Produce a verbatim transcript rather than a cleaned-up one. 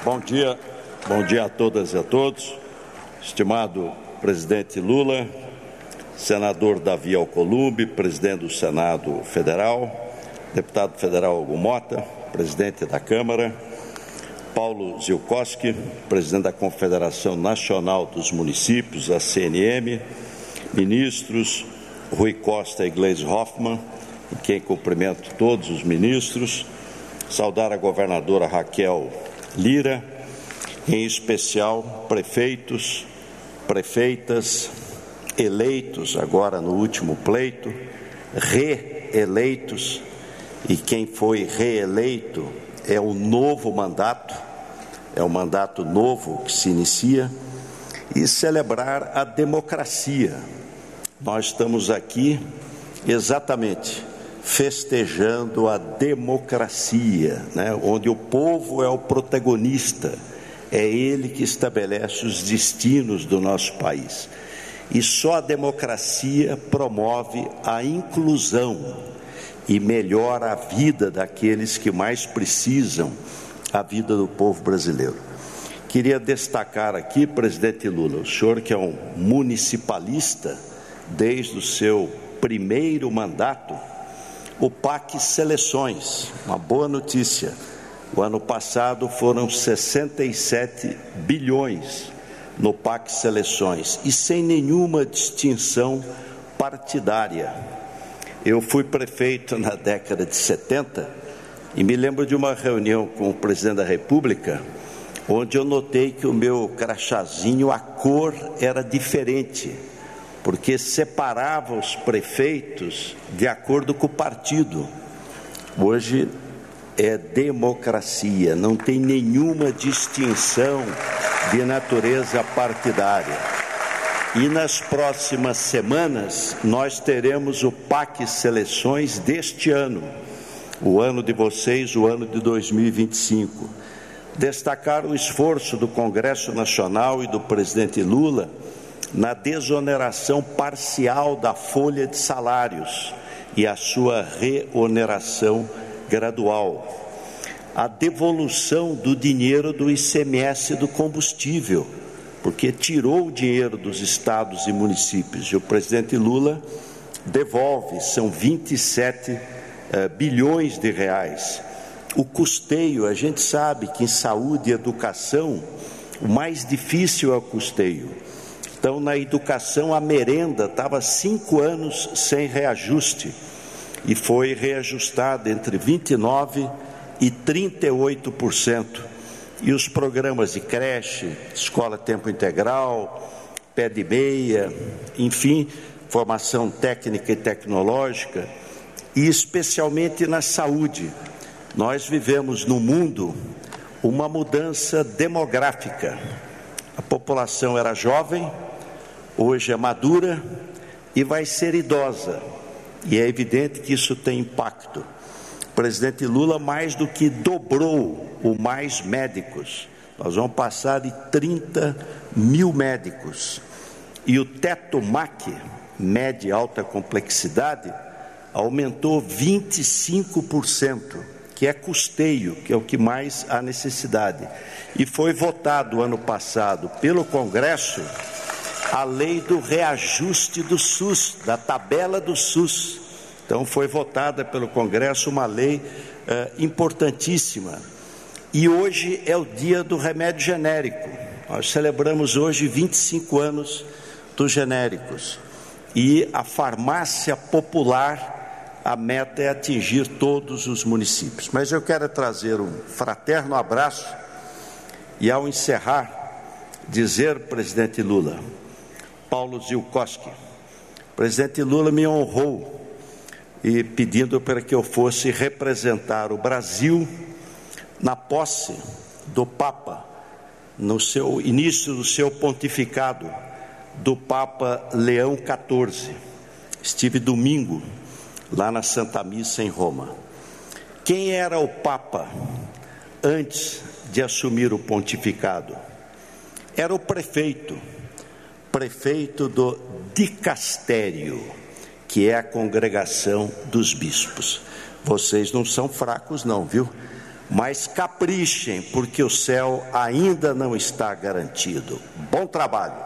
Bom dia, bom dia a todas e a todos. Estimado presidente Lula, senador Davi Alcolumbre, presidente do Senado Federal, deputado federal Hugo Mota, presidente da Câmara, Paulo Zielkowski, presidente da Confederação Nacional dos Municípios, a C N M, ministros Rui Costa e Gleisi Hoffmann, em quem cumprimento todos os ministros, saudar a governadora Raquel Lira, em especial prefeitos, prefeitas, eleitos agora no último pleito, reeleitos, e quem foi reeleito é um novo mandato, é um mandato novo que se inicia, e celebrar a democracia. Nós estamos aqui exatamente festejando a democracia, né? Onde o povo é o protagonista, é ele que estabelece os destinos do nosso país. E só a democracia promove a inclusão e melhora a vida daqueles que mais precisam, a vida do povo brasileiro. Queria destacar aqui, presidente Lula, o senhor que é um municipalista desde o seu primeiro mandato, o P A C Seleções, uma boa notícia. O ano passado foram sessenta e sete bilhões no P A C Seleções e sem nenhuma distinção partidária. Eu fui prefeito na década de setenta e me lembro de uma reunião com o presidente da República, onde eu notei que o meu crachazinho, a cor era diferente, porque separava os prefeitos de acordo com o partido. Hoje é democracia, não tem nenhuma distinção de natureza partidária. E nas próximas semanas nós teremos o P A C Seleções deste ano, o ano de vocês, o ano de dois mil e vinte e cinco. Destacar o esforço do Congresso Nacional e do presidente Lula na desoneração parcial da folha de salários e a sua reoneração gradual. A devolução do dinheiro do I C M S do combustível, porque tirou o dinheiro dos estados e municípios, e o presidente Lula devolve, são vinte e sete uh, bilhões de reais. O custeio, a gente sabe que em saúde e educação, o mais difícil é o custeio. Então, na educação, a merenda estava cinco anos sem reajuste e foi reajustada entre vinte e nove por cento e trinta e oito por cento. E os programas de creche, escola tempo integral, pé de meia, enfim, formação técnica e tecnológica, e especialmente na saúde. Nós vivemos no mundo uma mudança demográfica. A população era jovem, hoje é madura e vai ser idosa. E é evidente que isso tem impacto. O presidente Lula mais do que dobrou o mais médicos. Nós vamos passar de trinta mil médicos. E o teto M A C, média e alta complexidade, aumentou vinte e cinco por cento, que é custeio, que é o que mais há necessidade. E foi votado ano passado pelo Congresso a lei do reajuste do SUS, da tabela do SUS. Então, foi votada pelo Congresso uma lei eh, importantíssima. E hoje é o dia do remédio genérico. Nós celebramos hoje vinte e cinco anos dos genéricos. E a farmácia popular, a meta é atingir todos os municípios. Mas eu quero trazer um fraterno abraço e, ao encerrar, dizer, presidente Lula, Paulo Zielkowski, presidente Lula me honrou e pedindo para que eu fosse representar o Brasil na posse do Papa, no seu início do seu pontificado, do Papa Leão quatorze. Estive domingo lá na Santa Missa em Roma. Quem era o Papa antes de assumir o pontificado? Era o prefeito, prefeito do dicastério, que é a congregação dos bispos. Vocês não são fracos não, viu? Mas caprichem, porque o céu ainda não está garantido. Bom trabalho.